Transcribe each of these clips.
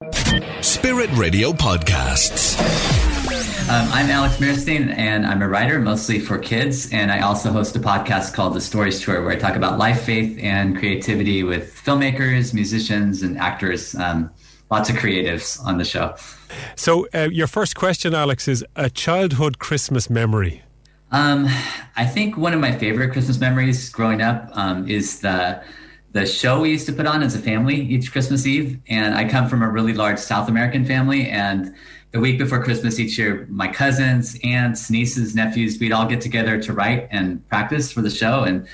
Spirit Radio Podcasts. I'm Alex Mirstein, and I'm a writer, mostly for kids. And I also host a podcast called The Stories Tour, where I talk about life, faith, and creativity with filmmakers, musicians, and actors. Lots of creatives on the show. So your first question, Alex, is a childhood Christmas memory. I think one of my favorite Christmas memories growing up is the show we used to put on as a family each Christmas Eve. And I come from a really large South American family. And the week before Christmas each year, my cousins, aunts, nieces, nephews, we'd all get together to write and practice for the show. And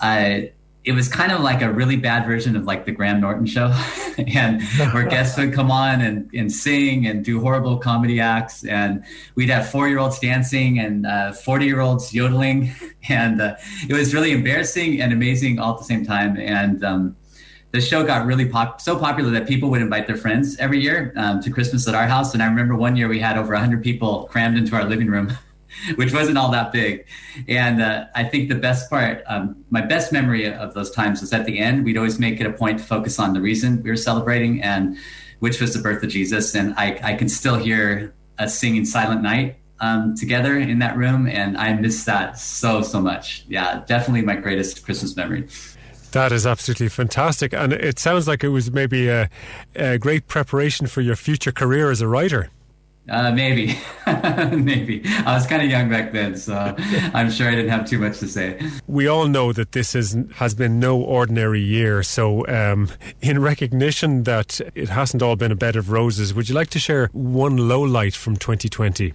it was kind of like a really bad version of like the Graham Norton show, and where guests would come on and sing and do horrible comedy acts. And we'd have 4-year-olds dancing and 40-year-olds yodeling. And it was really embarrassing and amazing all at the same time. And the show got really so popular that people would invite their friends every year to Christmas at our house. And I remember one year we had over 100 people crammed into our living room, which wasn't all that big. And I think the best part, my best memory of those times was at the end. We'd always make it a point to focus on the reason we were celebrating, and which was the birth of Jesus. And I can still hear us singing Silent Night together in that room. And I miss that so much. Yeah, definitely my greatest Christmas memory. That is absolutely fantastic. And it sounds like it was maybe a great preparation for your future career as a writer. Maybe. Maybe. I was kind of young back then, so I'm sure I didn't have too much to say. We all know that this has been no ordinary year. So in recognition that it hasn't all been a bed of roses, would you like to share one low light from 2020?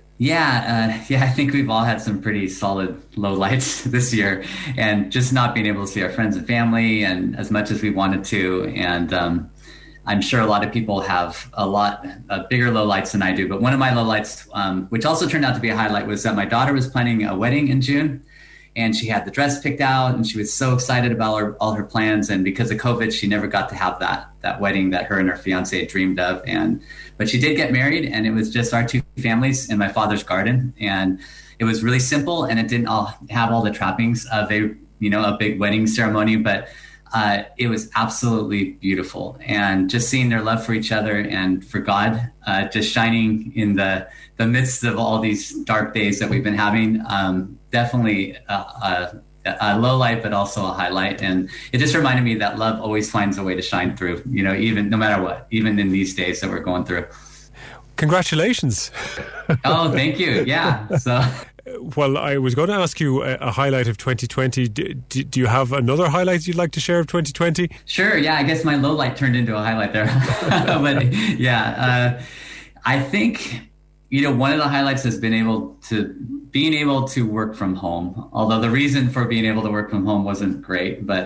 Yeah, I think we've all had some pretty solid lowlights this year, and just not being able to see our friends and family and as much as we wanted to. And I'm sure a lot of people have a lot bigger lowlights than I do. But one of my lowlights, which also turned out to be a highlight, was that my daughter was planning a wedding in June, and she had the dress picked out, and she was so excited about all her plans. And because of COVID, she never got to have that wedding that her and her fiance dreamed of. But she did get married, and it was just our two families in my father's garden. And it was really simple, and it didn't all have all the trappings of a big wedding ceremony, but it was absolutely beautiful. And just seeing their love for each other and for God, just shining in the midst of all these dark days that we've been having, definitely a low light, but also a highlight. And it just reminded me that love always finds a way to shine through, even no matter what, even in these days that we're going through. Congratulations. Oh, thank you. Yeah. So. Well, I was going to ask you a highlight of 2020. Do you have another highlight you'd like to share of 2020? Sure. Yeah, I guess my low light turned into a highlight there. But yeah, I think, one of the highlights has been being able to work from home. Although the reason for being able to work from home wasn't great, but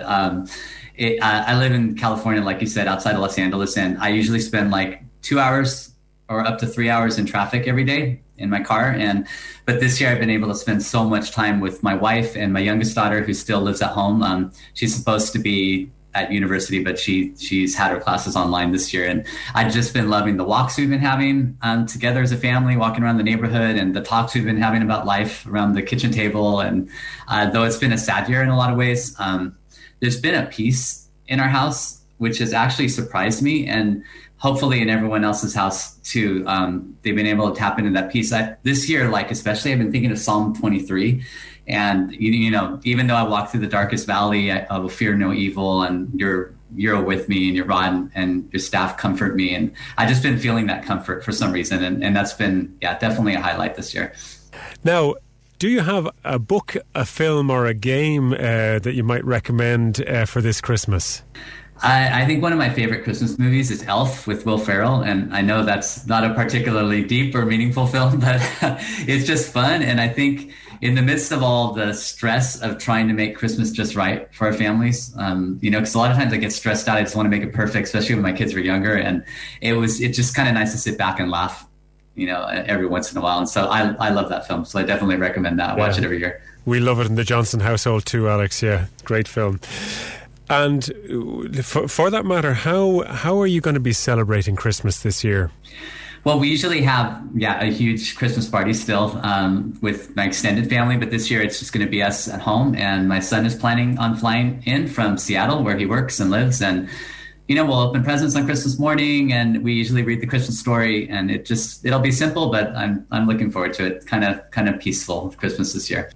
I live in California, like you said, outside of Los Angeles, and I usually spend like 2 hours or up to 3 hours in traffic every day in my car. But this year I've been able to spend so much time with my wife and my youngest daughter, who still lives at home. She's supposed to be at university, but she's had her classes online this year. And I've just been loving the walks we've been having together as a family, walking around the neighborhood, and the talks we've been having about life around the kitchen table. And though it's been a sad year in a lot of ways, there's been a peace in our house, which has actually surprised me. And hopefully in everyone else's house too, they've been able to tap into that peace. This year, especially, I've been thinking of Psalm 23. And, even though I walk through the darkest valley, I will fear no evil, and you're with me, and your rod and your staff comfort me. And I've just been feeling that comfort for some reason. And that's been, definitely a highlight this year. Now, do you have a book, a film, or a game that you might recommend for this Christmas? I think one of my favorite Christmas movies is Elf with Will Ferrell. And I know that's not a particularly deep or meaningful film, but it's just fun. And I think in the midst of all the stress of trying to make Christmas just right for our families, because a lot of times I get stressed out. I just want to make it perfect, especially when my kids were younger. And it's just kind of nice to sit back and laugh, every once in a while. And so I love that film. So I definitely recommend that. I watch it every year. We love it in the Johnson household too, Alex. Yeah, great film. And for that matter, how are you going to be celebrating Christmas this year? Well, we usually have, a huge Christmas party still with my extended family. But this year it's just going to be us at home. And my son is planning on flying in from Seattle, where he works and lives. And we'll open presents on Christmas morning, and we usually read the Christmas story, and it'll be simple, but I'm looking forward to it. Kind of peaceful Christmas this year.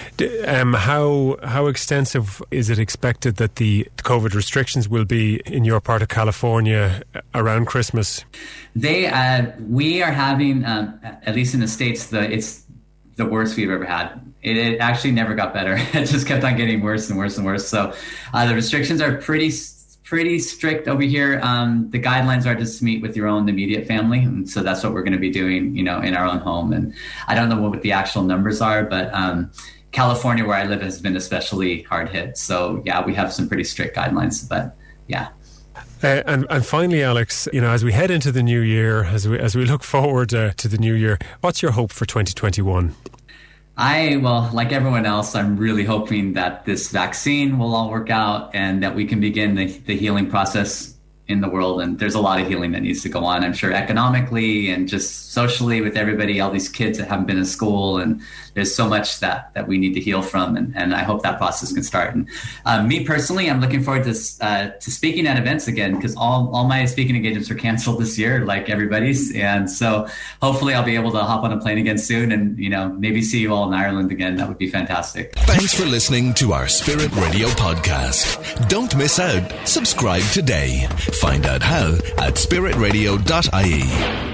How extensive is it expected that the COVID restrictions will be in your part of California around Christmas? We are having, at least in the States, it's the worst we've ever had. It actually never got better. It just kept on getting worse and worse and worse. So the restrictions are pretty strict over here. The guidelines are just to meet with your own immediate family. And so that's what we're going to be doing, in our own home. And I don't know what the actual numbers are, but California, where I live, has been especially hard hit. So yeah, we have some pretty strict guidelines, but yeah. And finally, Alex, as we head into the new year, as we look forward to the new year, what's your hope for 2021? Like everyone else, I'm really hoping that this vaccine will all work out and that we can begin the healing process in the world. And there's a lot of healing that needs to go on, I'm sure, economically and just socially with everybody, all these kids that haven't been in school. And there's so much that we need to heal from. And I hope that process can start. And me personally, I'm looking forward to speaking at events again, because all my speaking engagements were canceled this year, like everybody's. And so hopefully I'll be able to hop on a plane again soon and, maybe see you all in Ireland again. That would be fantastic. Thanks for listening to our Spirit Radio podcast. Don't miss out. Subscribe today. Find out how at spiritradio.ie.